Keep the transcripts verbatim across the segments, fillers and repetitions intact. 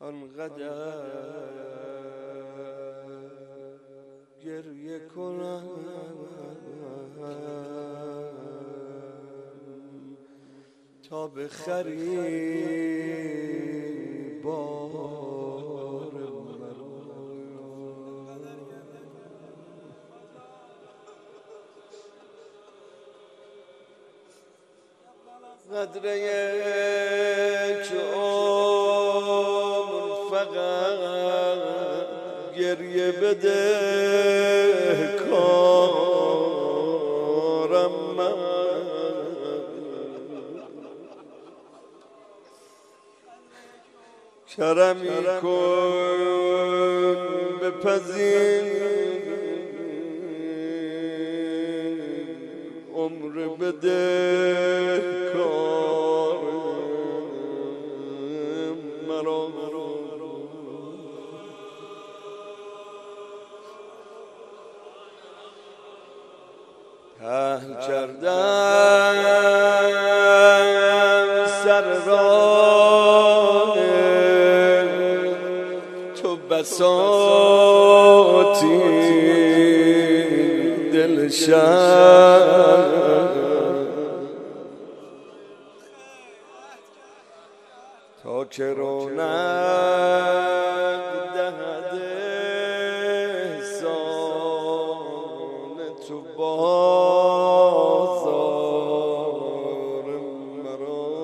آنقدر گریه کنم تا بخری بار مرا. قدره یک عمر فقط گریه بده کارم من. کرمی کن بپذیر عمر بده کار مرا. پهن کردم سر راه تو بساطی دلشم، تا که رونق دهد احسان تو بازار مرا.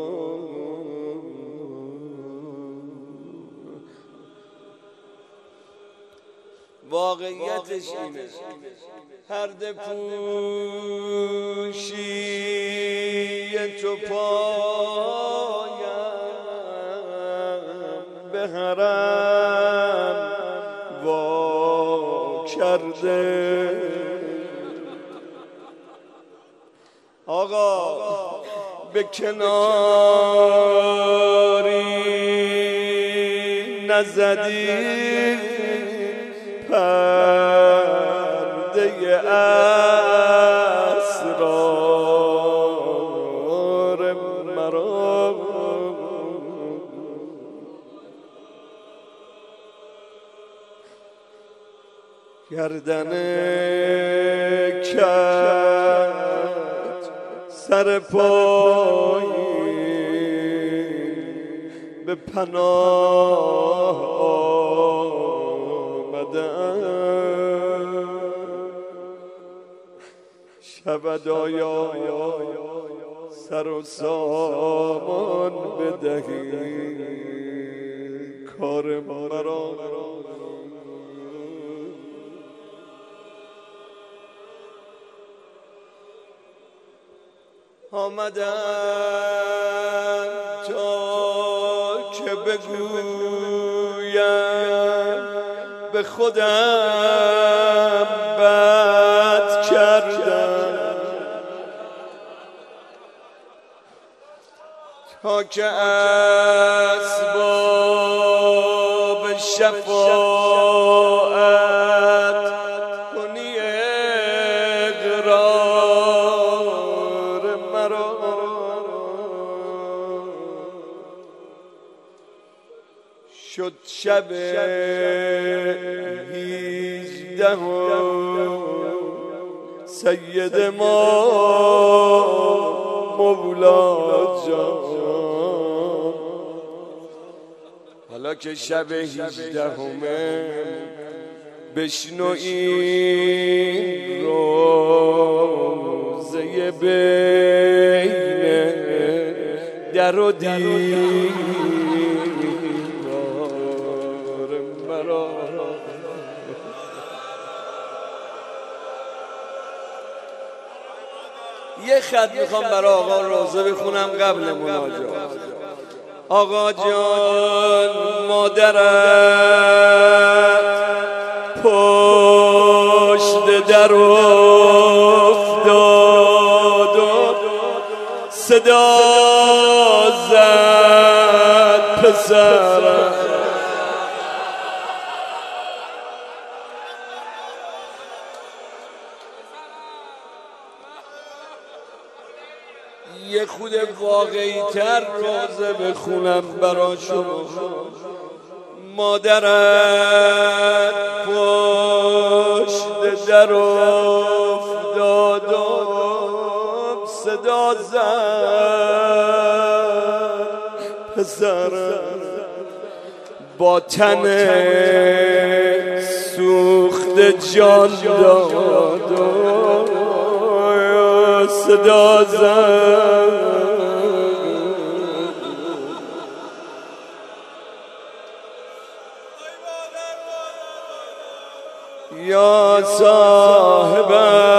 واقعیتش اینه پرده پوشی تو پایم به حرم وا کرده. آقا به کناری نزدی پرده اسرار مرا. گردن کج سر پایین به پناه آمدم. شبدایا سر و سامان بدهی کار مرا. آمدم تا که بگویم به خودم بد کردم، تا که اسباب شفاعت کنی اقرار مرا. شد شب هیجدهم سید ما مولا جان. حالا که شب هیجدهمه بشنو این روزه بین در و دیوار مرا. یه خط میخوام برای آقا روزه بخونم قبل مناجات. آقا جان مادرت پشت در افتاد و صدا زد پسرم. یه خود واقعی تر روزه بخونم برا شما. مادرت پشت در افتاد و صدا زد پسرم با تن سوخت جان داد و صدا زد یا صاحب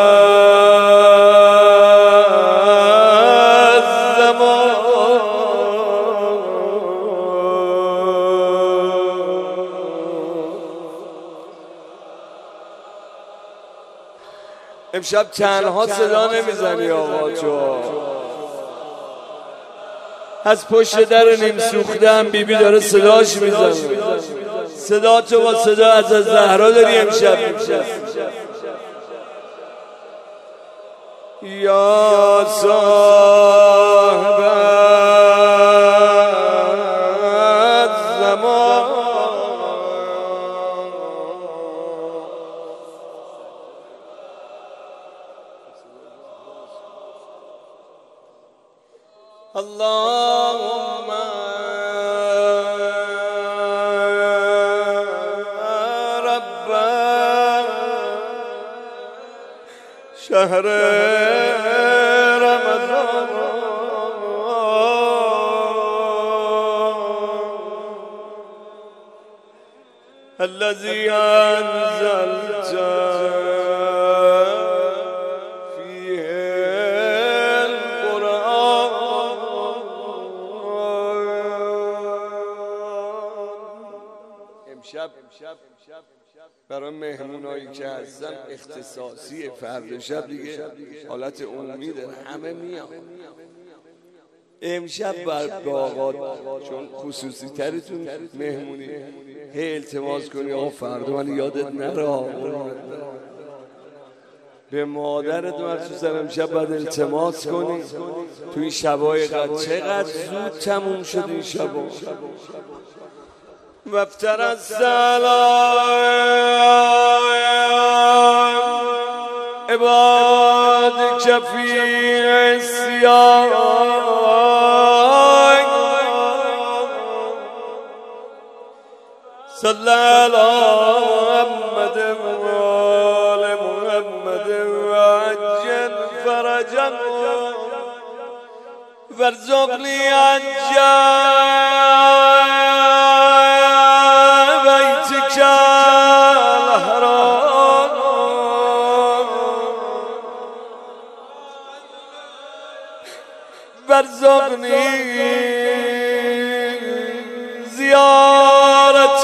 الزمان امشب تنها صدا نمیزنی آقا جو از پشت در نیم سوختم بیبی داره صداش میزنه صدا تو با صدا از زهرا داری امشب یا صاحب الزمان اللهم رب شهر رمضان الذي أنزلت برای مهمونایی که هستن اختصاصی فرد شب دیگه حالت عمومی داره همه میان امشب بر آقا چون خصوصی ترتون مهمونی هی التماس کنی آقا فردا من یادت نره به مادرت مخصوصا امشب باید التماس کنی تو این شبای قد چقدر زود تموم شد این شبا وفتر السلام عبادك في عصيان صلى على محمد وآل محمد وعجل فرجه وارزقني عجل وارزقني زيارة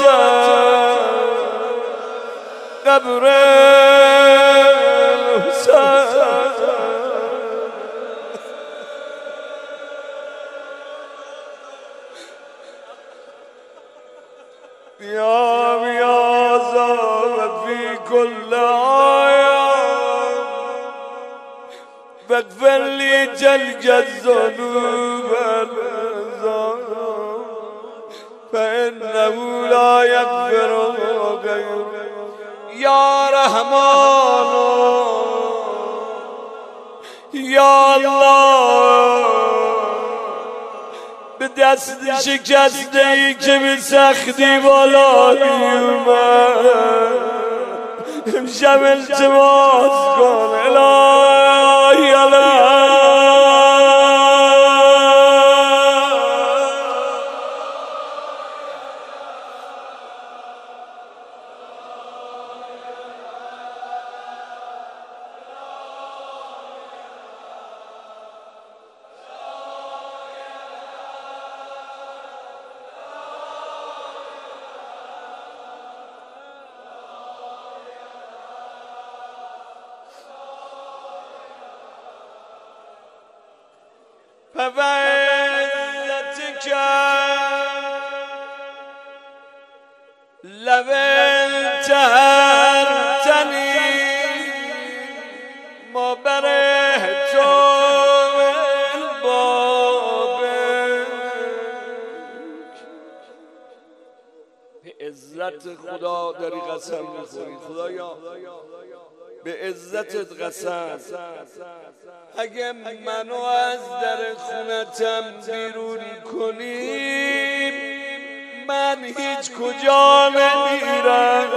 قبر الحسين يا بياض في كل آية واغفر لي جلج الذنوب فإنه لا يغفر غيرك يا رحمن يا الله به دست شکسته ای که به سختی بالا میومد امشب التماس کن الهی الهی فویدتك لو انتهرتني ما برهت البابك عزت خدا داری قسم میخوری. خدایا به عزتت قسم، اگه منو از در خونتم بیرون کنی من هیچ کجا نمیرم،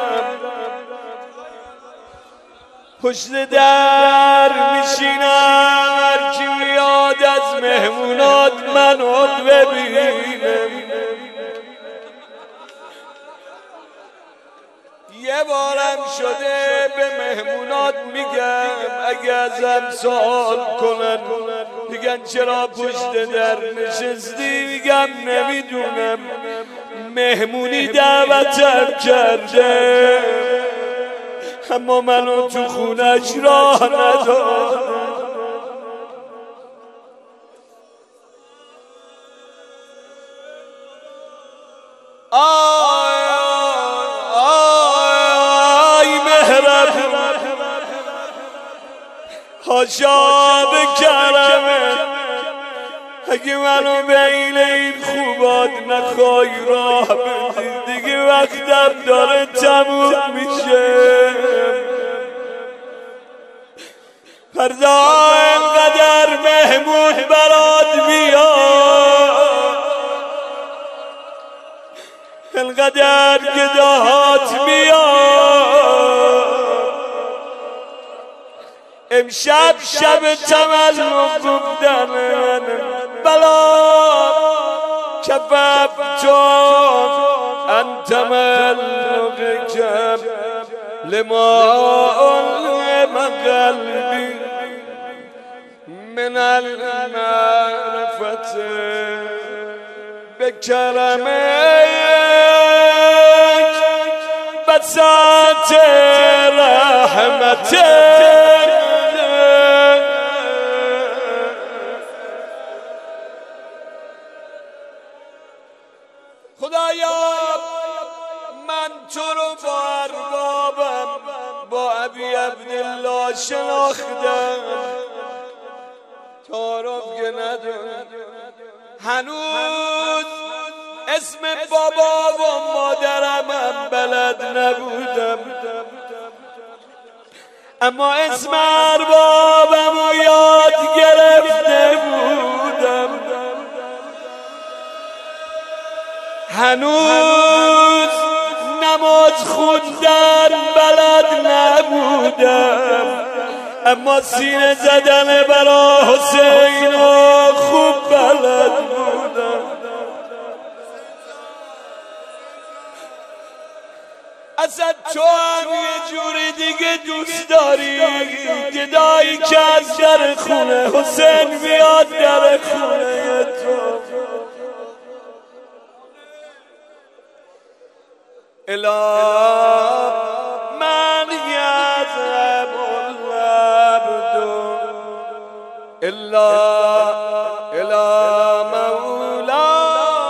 پشت در میشینم، هر کی میاد از مهمونات منو ببینه. یه بارم شده به مهمونات میگم اگه ازم سوال کنن میگن چرا پشت در نشستی، میگم نمیدونم، مهمونی دعوتم کرده اما منو تو خونش راه نداد. آی آی مهرب حاشا به کرمه، اگه منو بین این خوبات نخوای راه بدی دیگه وقتم داره تموم میشه. فردا اینقدر مهمون برات میاد، اینقدر گداهات میاد، امشب شب تملق گفتن من بلا کففتون انت ملق کب لما علم قلبی من المعرفت بکرمک بساط رحمتک. خدایا من تو رو با اربابم با ابی عبدالله شناختم، تعارف که ندارم، هنوز اسم بابا و مادرم هم بلد نبودم، اما اسم اربابم رو یاد گرفته بودم. هنوز نماز خوندن بلد نبودم، اما سینه زدن برا حسین و خوب بلد بودم. اصلا تو هم یه جوری دیگه دوست داری، گدایی که از در خونه حسین میاد در خونه تو. الا من یذهب العبد الا الا مولا،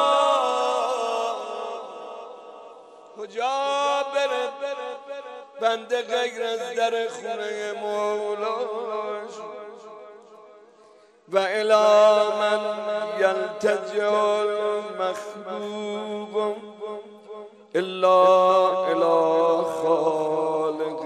کجا بره بنده غیر از در خونه مولاش، و الا من یلتجئ المخبوب الا الا خالق.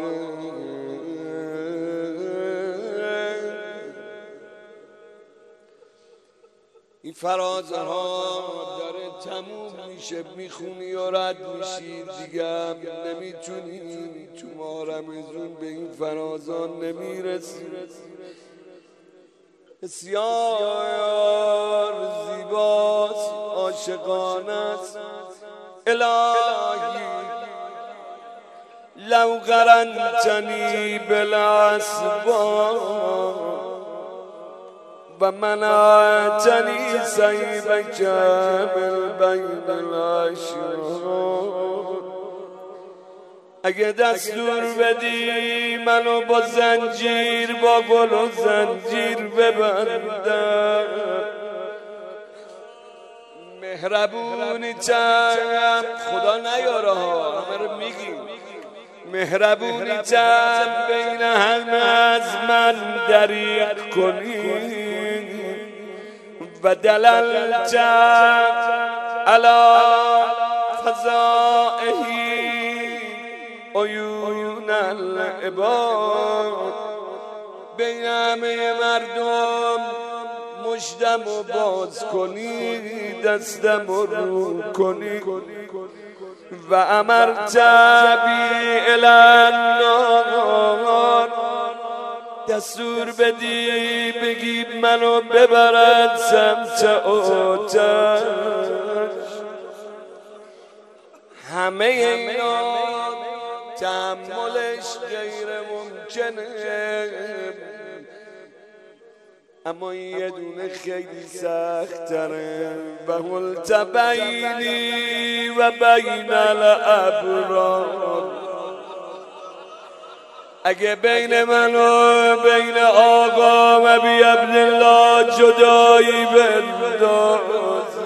این فرازه ها داره تموم میشه، میخونی و رد میشی دیگه هم نمیتونی، تو ماه رمضان به این فرازان نمیرسی. بسیار زیباست، عاشقانه است. الهی لو قرنتنی بالاسباب و منعتنی سیبک من بین الاشرار، اگه دستور بدی منو با زنجیر با گل و زنجیر ببندم، مهربونی تم خدا نیاره ها، همه رو میگیم، مهربونی تم بین همه از من دریق کنی و دللتم علا فضائه عیون العباد. بین همه مردم مژدم و باز کنی، دستم و رو کنی. و امرت بی الان، دستور بدی بگی منو ببرد سمت آتش. همه اینا تحملش غیر ممکنه، اما یه دونه خیلی سخت تره. و حلت بینی و بین الابرار، اگه بین من و بین آقا ابی عبدالله جدایی بندازی.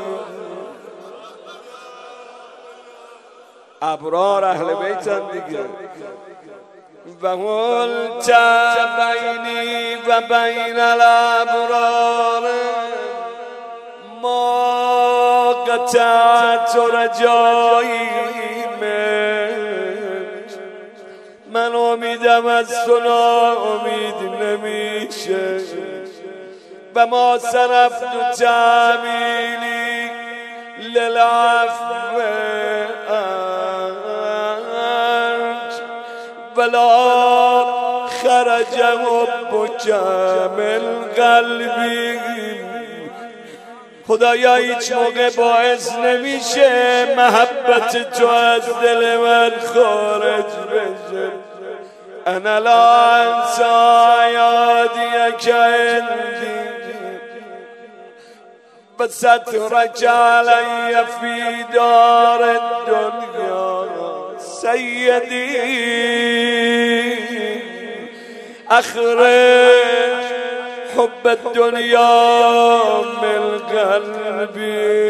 ابرار اهل بیتن دیگه. و حلت بینی و بین الابرار ما قطعت رجایی من. من امیدم از تو ناامید نمیشه. و ما صرفت تعمیلی للعفو ولا خرج حبک من قلبی. خدایا هیچ موقع باعث نمیشه محبت تو از دل من خارج بشه. انا لا انسى یادیک عندی و سترک علی فی دار الدنیا. سیدی اخرج حب الدنیا من قلبی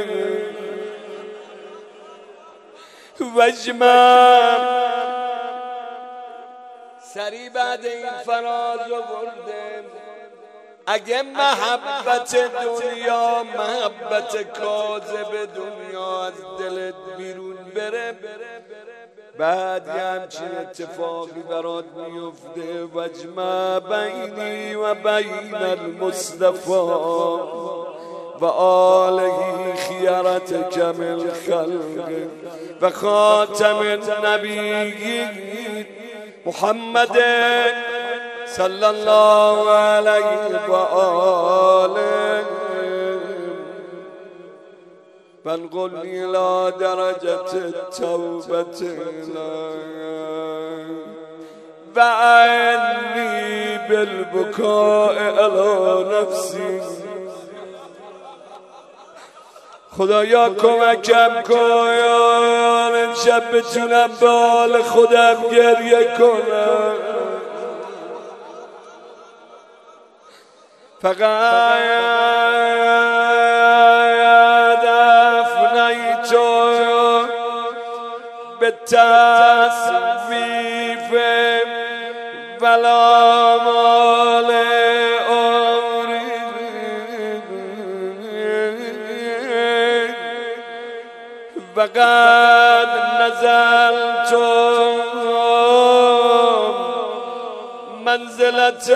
واجمع. سری بعد این فراز رو بردم. اگه محبت دنیا، محبت کاذب دنیا از دلت بیرون بره، بعد یه همچین اتفاقی برات میفته. واجمع بینی و بین المصطفى و آله خیرتک من خلق و خاتم النبیین محمد صلی الله علیه و آله. فانقلنی الى درجة التوبة و عنی بالبکاء علی نفسی. خدایا کمکم کن امشب بتونم به حال خودم گریه کنم. فقط افنیت به تصویف ولا مال عمری. فقد نزلت منزلت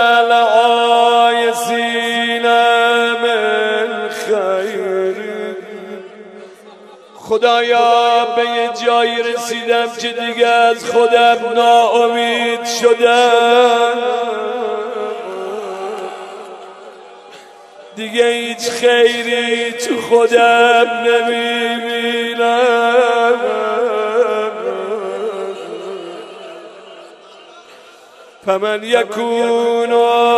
العایسین من خیر. خدایا به یه جایی رسیدم که دیگه از خودم ناامید شدم، دیگه هیچ خیری تو خودم نمیبینم. فمن یکون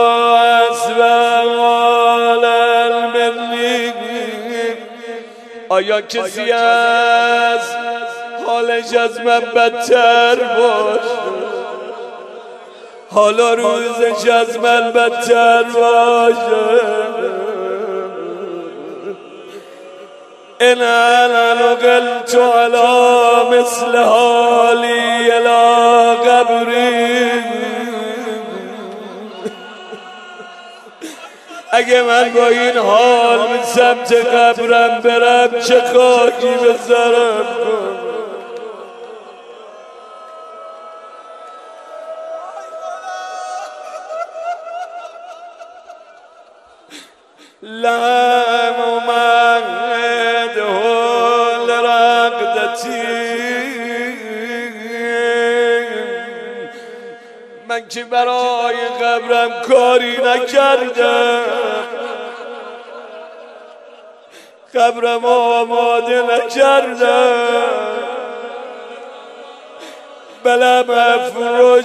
اسوال الملی. آیا کسی از حالش از من بدتر باشه؟ حالا روزش از من بدتر باشه؟ ان انا قلت على مثل حالی الى قبری. اگه من با این حال به سمت قبرم برم چه خاکی به سرم کن. لم امده لرقدتی، من که برای قبرم کاری نکردم، قبرم آماده نکردم، بلم افروش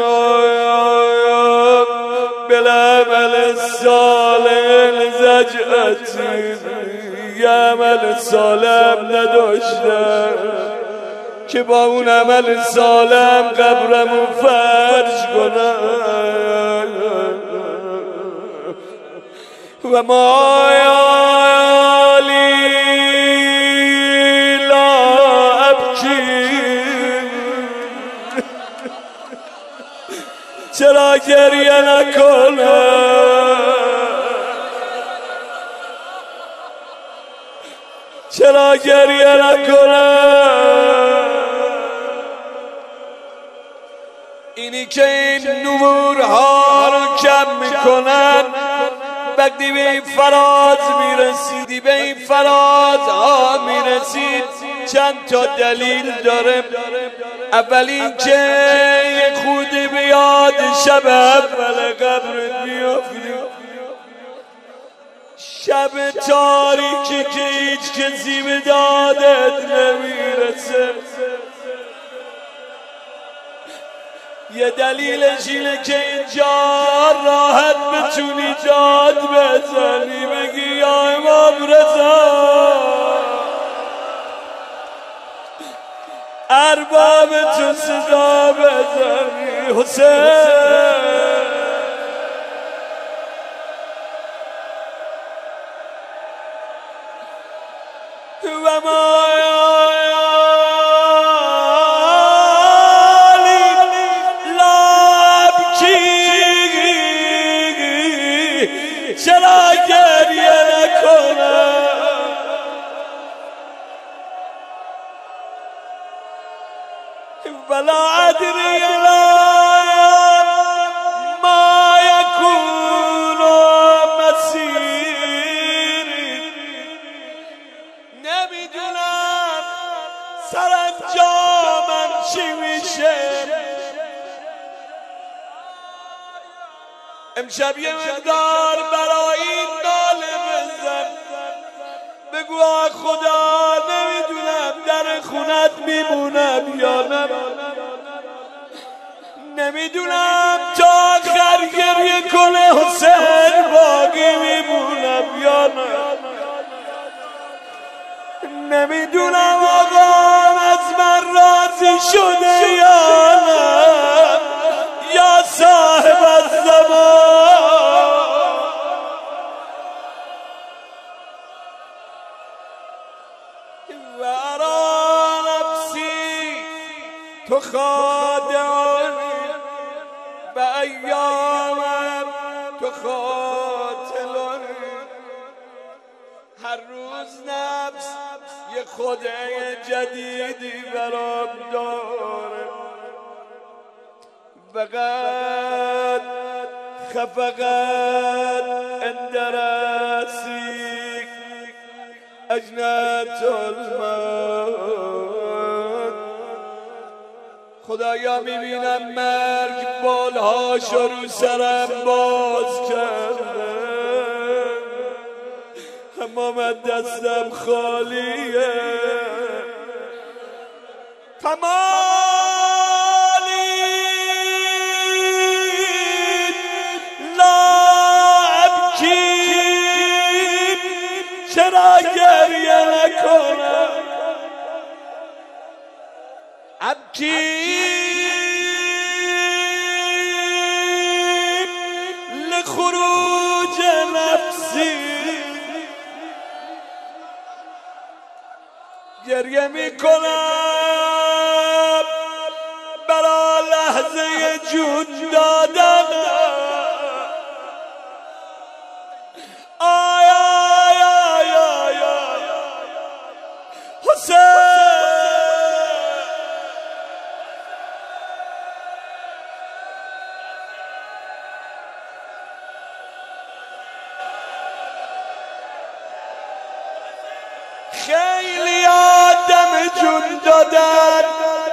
بالعمل صالح زجعتی، یه عمل صالح نداشتم که با اون عمل صالح قبرمو فرش کنم. و ما یالی لا ابکی، چرا گریه نکنم، چرا گریه نکنم. اینی که این نورها رو کم میکنن، وقتی به این فراز میرسیدی، به این فراز ها میرسید، چند تا دلیل داره. اول این که یه خودی بیاد شب اول قبرت بیافتی، شب تاریکی که هیچ کسی به دادت نمیرسه. یه دلیلش اینه که اینجا راحت بتونی داد بزنی، بگی یا امام رضا ارباب تو صدا بزنی، حسین و ما چرا گریه نکنم. ولا ادری ما یکون مسیری، نمیدونم سرانجامم چی میشه. امشب یه مقدار برای این ناله بزن، بگو آه خدا نمیدونم در خونت میمونم یا نه، نمیدونم تا آخر گریه کنه حسین باقی میمونم یا نه، نمیدونم آقام از من راضی شده یا نه، یا صاحب الزمان. و ارا نفسی تو خادعانی و ایامم تو قاتلانی، هر روز نفس یه خدای جدیدی برام داره. فقط خفقت عند رأسي اجنت الموت. خدایا میبینم مرگ بالهاشو رو سرم باز کرده، اما من دستم خالیه. چرا گریه نکنم، ابکی لخروج نفسی، گریه میکنم برا لحظه جون دادن، خیلی آدم جون دادن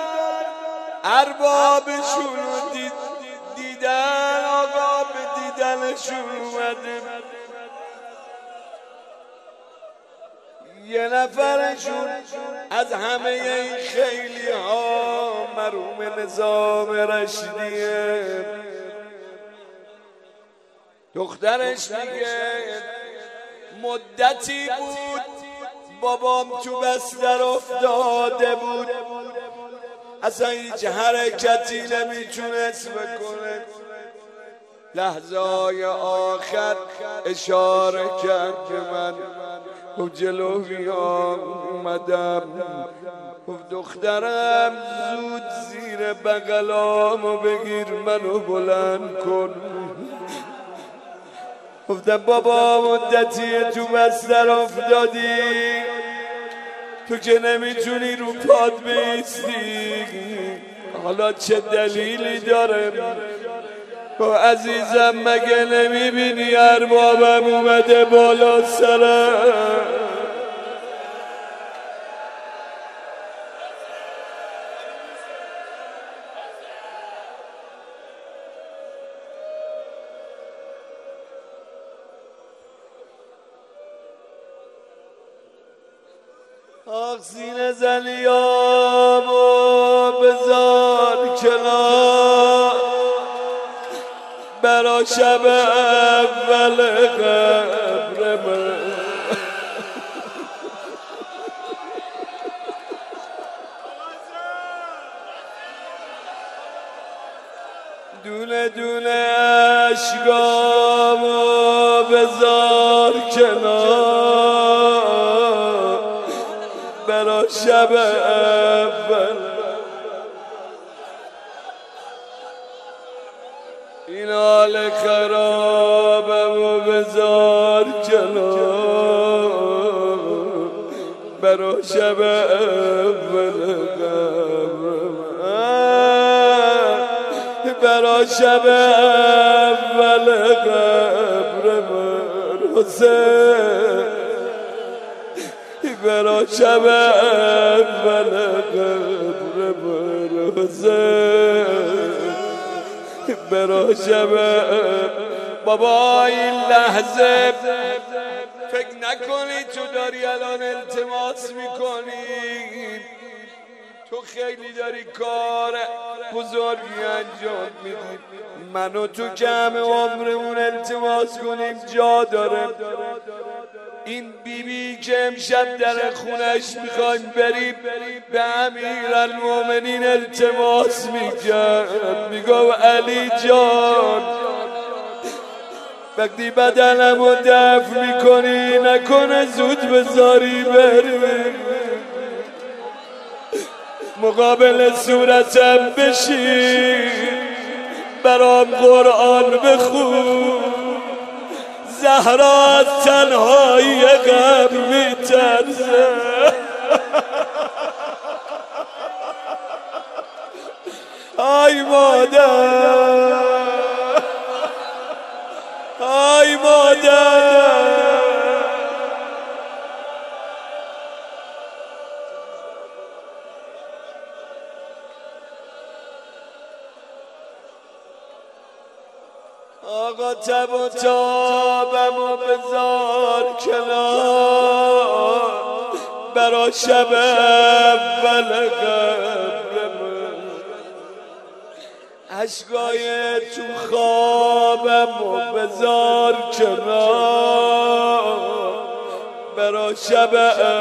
اربابشون رو دید دیدن آقا به دیدنشون اومده یه نفرشون از همه این خیلی ها مرحوم نظام رشیدیه دخترش میگه مدتی بود بابام تو بستر افتاده بود اصلا هیچ حرکتی نمیتونست بکنه لحظه های آخر اشاره کرد که من خب جلو بیام اومدم خب دخترم زود زیر بغلامو بگیر منو بلند کن گفتم بابا مدتیه تو بستر افتادی تو که نمیتونی رو پات بیستی حالا چه دلیلی داره تو عزیزم مگه نمیبینی اربابم اومده بالا سرم آخ سینه زلیامو بذار کنار برا شب اول قبر من دونه دونه اشکامو بذار کنار برا شب اول این حال خرابمو بذار کنار برا شب اول قبرم برا شب اول قبرم حسین برا شب اول قبرم حسین برا شب بابا این لحظه فکر نکنی تو داری الان التماس میکنی تو خیلی داری کار بزرگی انجام میدی منو تو جمع عمرمون التماس کنیم جا داره این بیبی بی که امشب در خونش میخوایم بریم به امیرالمومنین التماس میکرد میگو علی جان وقتی بدنمو دفن میکنی نکنه زود بذاری بریم مقابل صورتم بشین برام قرآن بخون زهرا از تنهایی غم میترسه آی مادر آی مادر آقا تب و تابم و بذار کنار برا شب اول قبرم عشقای تو خوابم و بذار کنار برا شب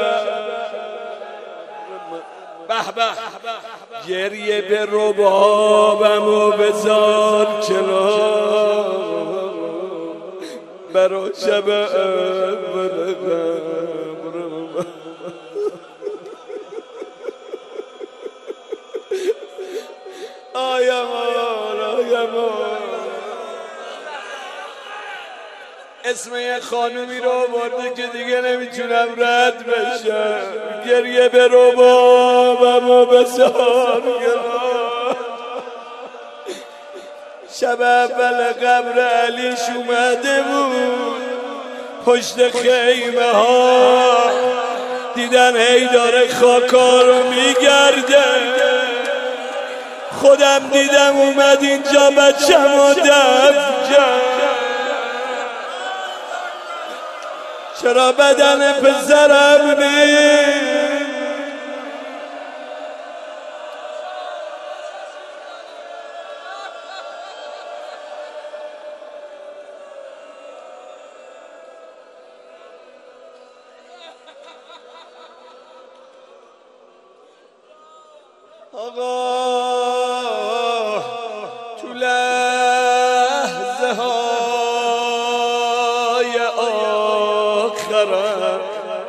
به به گریه به ربابم و بذار کنار برا شب اول قبرم آیمان آیمان اسم یه خانومی رو برده که دیگه نمیتونم رد بشم گریه به ربابم و بذار کنار شب اول قبر علیش اومده بود پشت خیمه ها دیدن هی داره خاکا رو میگرده، خودم دیدم اومد اینجا بچم و دفت کرد. چرا بدن پسرم نیست؟ آقا تو لحظه های آخرم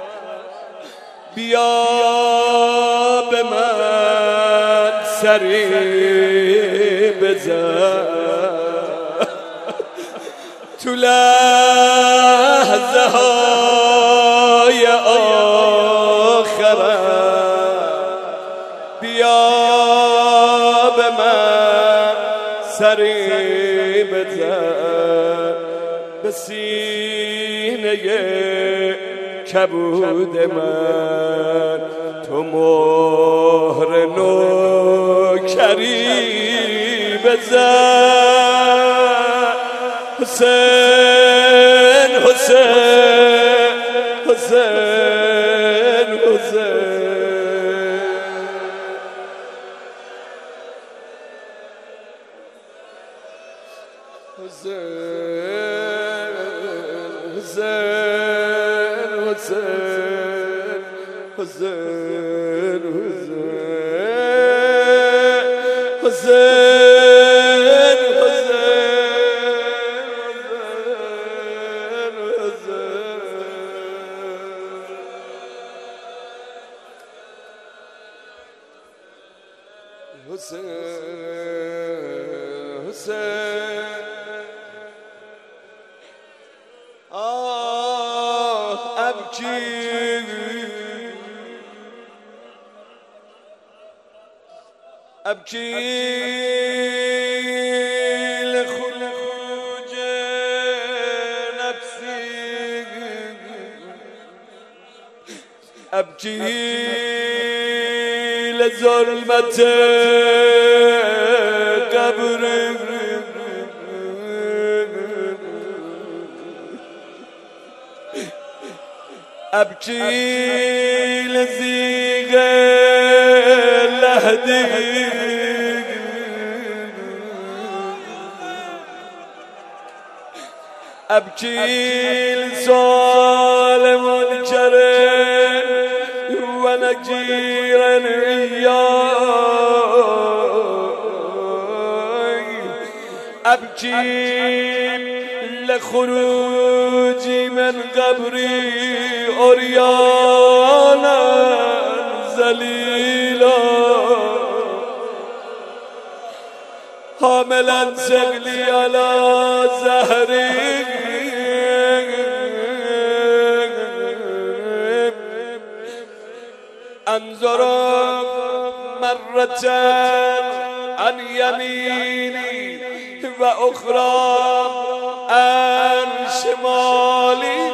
بیا به من سری بزن، تو لحظه های آخرم بیا به من سری بزن، به سینه کبود من تو مهر نوکری بزن. حسین حسین حسین حسین حسین حسین حسین حسین حسین حسین حسین حسین آه ابکی ابکی لخروج نفسی ابکی لظلمت قبر ابكي لزيغ لهدي ابكي لصالم الكرم ونجيرا إياي ابكي لخروجي من قبري عريانا ذليلا حاملا ثقلي على زهري انظر مرة عن يميني وأخرى عن شمالي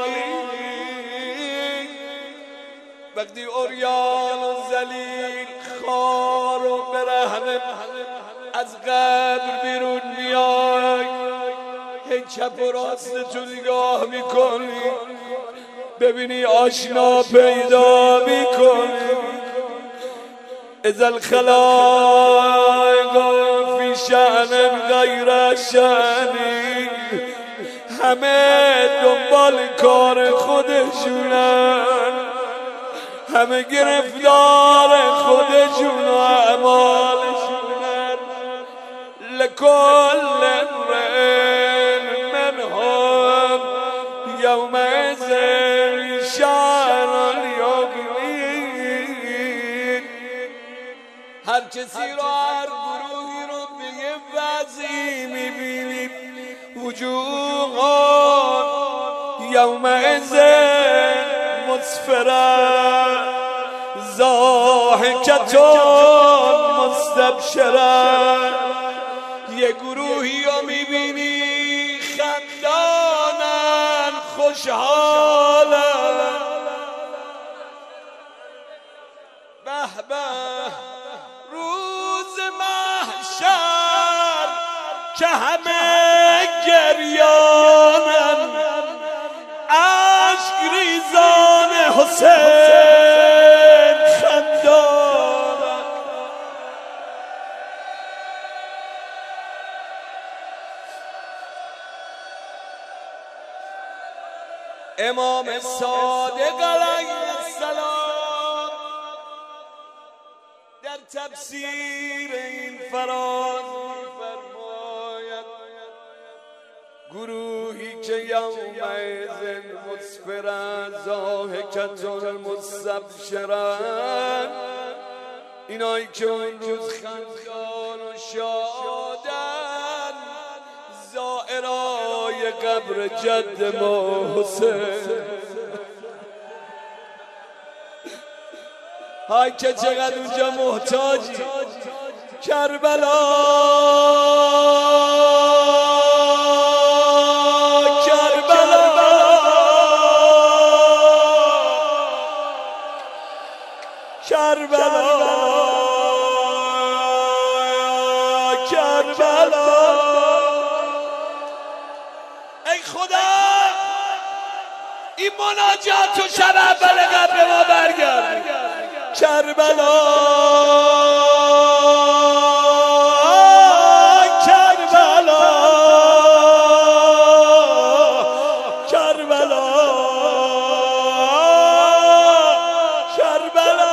وقتی عریان و ذلیل خوار و برهنه از قبر بیرون میای، هی چپ و راست تو نگاه میکنی ببینی آشنا پیدا میکنی. اذا الخلائق فی شأن غیر شأنی، همه دنبال کار خودشونن، همه گرفتار خودشون و اعمالشونن. لکل امرئ منهم یومئذ شأن یغنیه. هر کسی رو، هر گروهی رو به یه وضعی میبینیم. وجوهان یومئذ مسفره ضاحکتون مستبشره. یه گروهی رو میبینی خندانن، خوشحالن. به روز محشر که همه گریانن، عشق ریزان حسین خندانن. امام صادق علیه السلام در تفسیر این فراز می‌فرماید گروهی که یومئذ مسفرن ضاحکة مستبشرن، اینایی که اون روز خندان و شادن، زائرای قبر جد ما حسین. های که چقدر اونجا محتاجی کربلا، کربلا، کربلا، کربلا. ای خدا این مناجات و شب اول قبر ما برگرد. کربلا، کربلا، کربلا، کربلا.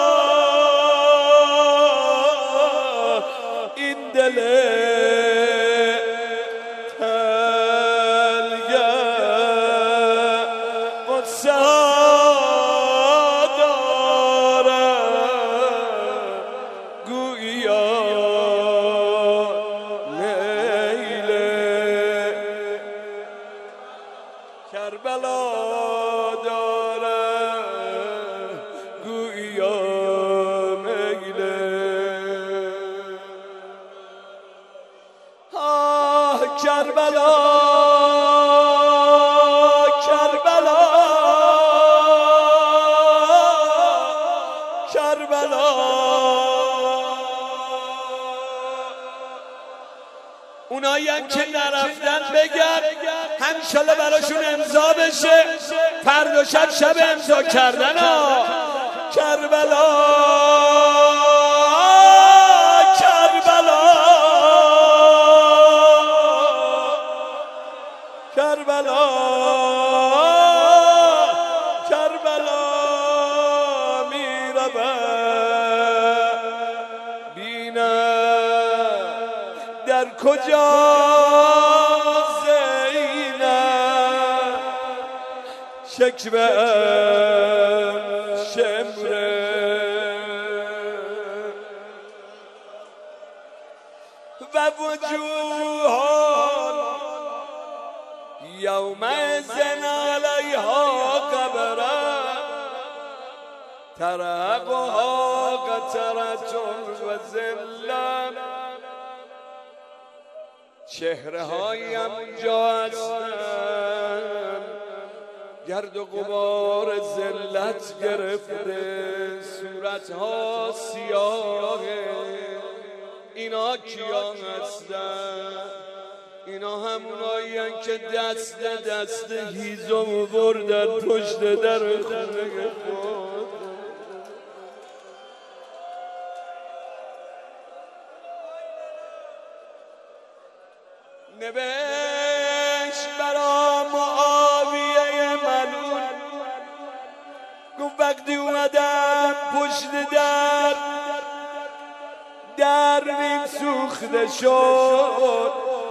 این دل تلگه قدسه کربلا داره گویا میله. آه کربلا، کربلا، کربلا. اونایی هم که نرفتن بگن همشاله براشون امضا بشه. فردا شب شب امضا کردن ها. کربلا، کربلا، کربلا، کربلا. میره بینم در کجا شکوه شمره و وجوهان یومئذ علیها غبره ترهقها قترة و ذلة. چهره هایی هم اونجا هستن گرد و غبار ذلت گرفته، صورت ها سیاهه. اینا کیا هستن؟ اینا همونایی هن که دست دست هیزم بردن پشت در خونه خود. نوشت برا معاویه ملون، گفت وقتی اومدم پشت در دروین سوخته شد،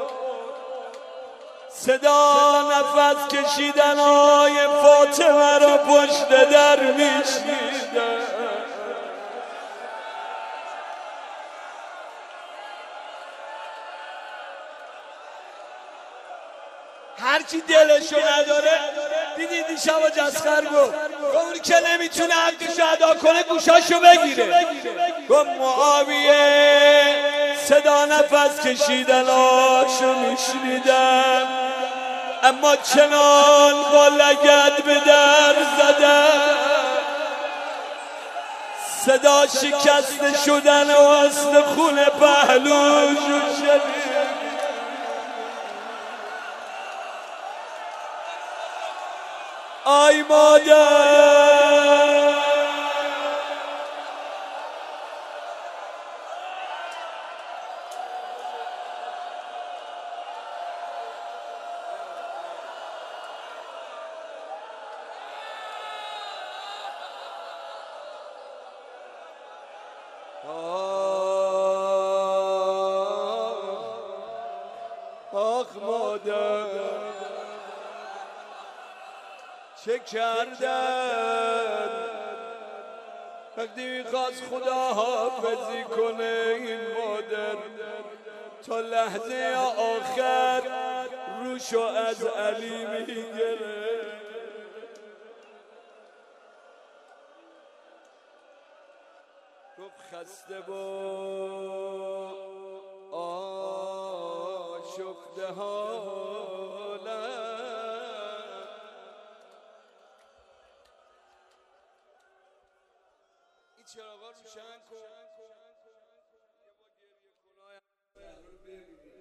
صدا نفس کشیدن های فاطمه را پشت در میشنیدم. هرچی دلشو نداره، دیدی دیشب جسخر گفت اون که نمیتونه حقشو ادا کنه گوشاشو بگیره. گفت معاویه صدا نفس کشیدناشو میشنیدم، اما چنان با لگد به در زدم، صدا شکسته شدن و اصل خون پهلوش شدید. آی مادر آخ مادر چه کردن وقتی میخواست خدا حافظی کنه این مادر تا لحظه آخر روشو از علی میگره. گفت خسته با آشفته حالم این چراغا روشن کن.